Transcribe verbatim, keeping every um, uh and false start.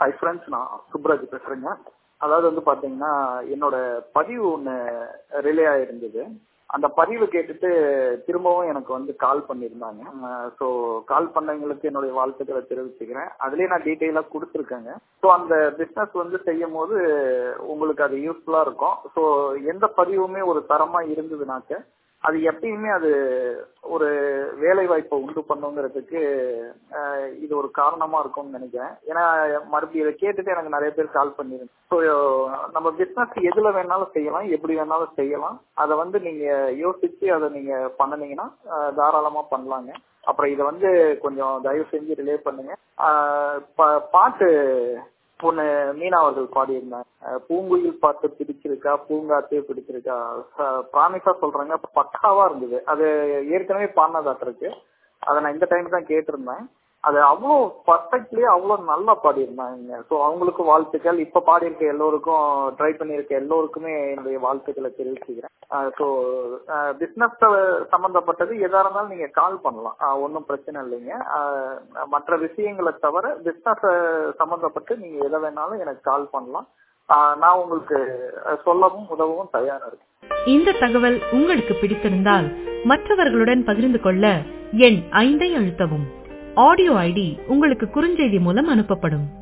Hi friends, நான் சுப்ராஜ் பேசுறேங்க. அதாவது வந்து பாத்தீங்கன்னா என்னோட பதிவு ஒன்று ரிலே ஆயிருந்தது. அந்த பதிவு கேட்டுட்டு திரும்பவும் எனக்கு வந்து கால் பண்ணியிருந்தாங்க. ஸோ கால் பண்ணவங்களுக்கு என்னுடைய வாழ்த்துக்களை தெரிவிச்சுக்கிறேன். அதுலேயே நான் டீட்டெயிலாக கொடுத்துருக்கேங்க. ஸோ அந்த பிஸ்னஸ் வந்து செய்யும் போது உங்களுக்கு அது யூஸ்ஃபுல்லாக இருக்கும். ஸோ எந்த பதிவுமே ஒரு தரமாக இருந்ததுனாக்க அது எப்பயுமே அது ஒரு வேலை வாய்ப்பை உண்டு பண்ணுங்கிறதுக்கு இது ஒரு காரணமா இருக்கும்னு நினைக்கிறேன். ஏன்னா மறுபடியும் இதை கேட்டுட்டு எனக்கு நிறைய பேர் கால் பண்ணிருங்க. ஸோ நம்ம பிசினஸ் எதுல வேணாலும் செய்யலாம், எப்படி வேணாலும் செய்யலாம். அதை வந்து நீங்க யோசிச்சு அதை நீங்க பண்ணுனீங்கன்னா தாராளமா பண்ணலாங்க. அப்புறம் இதை வந்து கொஞ்சம் தயவு செஞ்சு ரிலே பண்ணுங்க. பாட்டு பொண்ணு மீனா அவர்கள் பாடியிருந்தாங்க, பூங்குயில் பாட்டு பிடிச்சிருக்கா, பூங்காத்தே பிடிச்சிருக்கா. ப்ராமிஸா சொல்றாங்க, பக்காவா இருந்தது. அது ஏற்கனவே பாடினதாட்டு இருக்கு. அதை நான் இந்த டைம் தான் கேட்டிருந்தேன். அது அவ்வளோ பர்ஃபெக்ட்லயே அவ்வளோ நல்லா பாடியிருந்தாங்க. ஸோ அவங்களுக்கு வாழ்த்துக்கள். இப்ப பாடியிருக்க எல்லோருக்கும், ட்ரை பண்ணியிருக்க எல்லோருக்குமே என்னுடைய வாழ்த்துக்களை தெரிவிச்சுக்கிறேன். ஸோ பிசினஸ் சம்பந்தப்பட்டது எதா இருந்தாலும் நீங்க கால் பண்ணலாம், ஒன்றும் பிரச்சனை இல்லைங்க. மற்ற விஷயங்களை தவிர பிசினஸ் சம்பந்தப்பட்டு நீங்க எதை வேணாலும் எனக்கு கால் பண்ணலாம். நான் உங்களுக்கு சொல்லவும் உதவவும் தயாரா இருக்கேன். இந்த தகவல் உங்களுக்கு பிடித்திருந்தால் மற்றவர்களுடன் பகிர்ந்து கொள்ள எண் ஐந்தை அழுத்தவும். ஆடியோ ஐடி உங்களுக்கு குறுஞ்செய்தி மூலம் அனுப்பப்படும்.